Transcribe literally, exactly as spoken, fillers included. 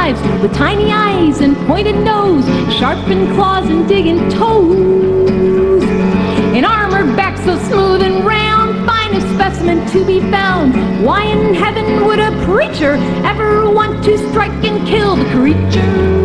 lives, with tiny eyes and pointed nose, sharpened claws and digging toes. An armored back so smooth and round, finest specimen to be found. Why in heaven would a preacher ever want to strike and kill the creature?